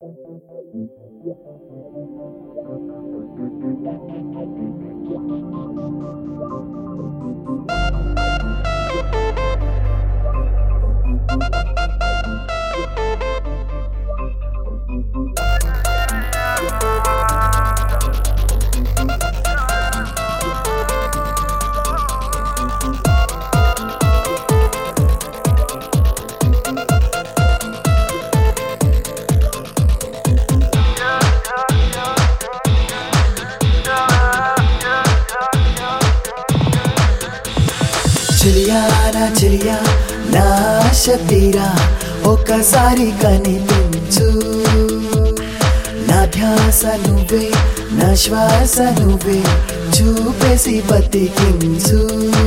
చెలియా నా ఆశ తీరా ఒక్కసారి కనిపించు నా ధ్యాస నువ్వే నా శ్వాస నువ్వే చూపేసి బతికించు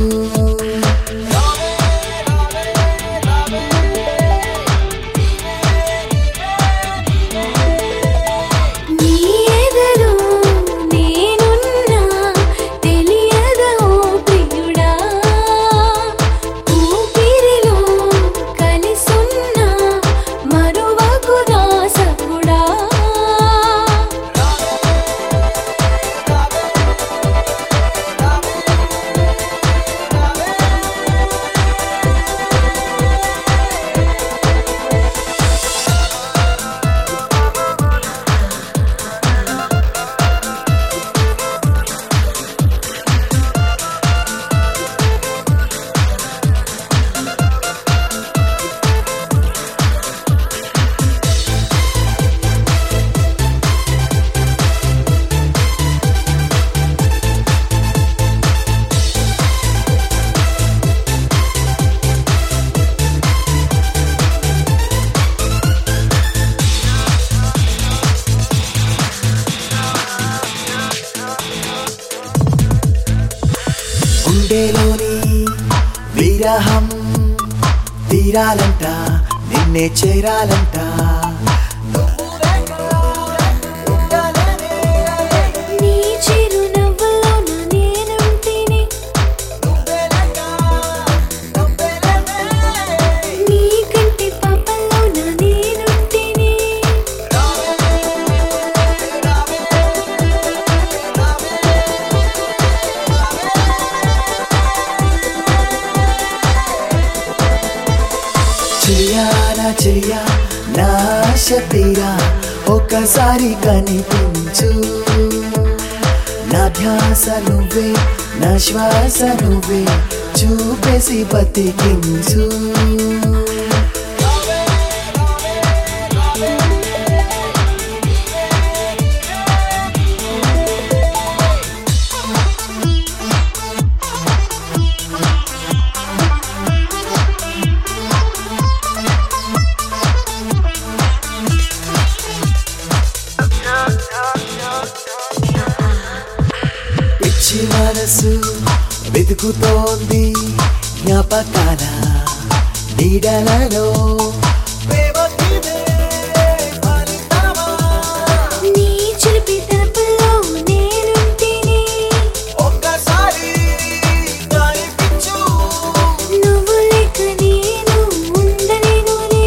గుండెలోని విరహం తీరాలంట నిన్నే చేరాలంట నీ చిరునవ్వులో నేనుంటేనే నీ కంటి పాపలో నేనుంటేనే చెలియా నా ఆశ తీరా ఒక్కసారి కనిపించు నా ధ్యాస నువ్వే నా శ్వాస నువ్వే చూపేసి బతికించు పిచ్చి మనసు వెతుకుతోంది జ్ఞాపకాల నీడలలో నీ చిలిపి తలపులో నేనుంటేనే నువ్వు లేక నేను ఉండలేనులే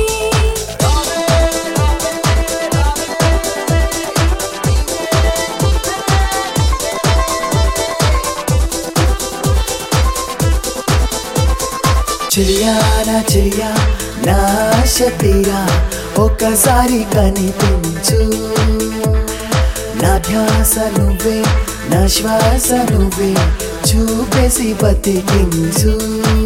చెలియా నా ఆశ తీరా ఒక్కసారి కనిపించు నా ధ్యాస నువ్వే నా శ్వాస నువ్వే చూపేసి బతికించు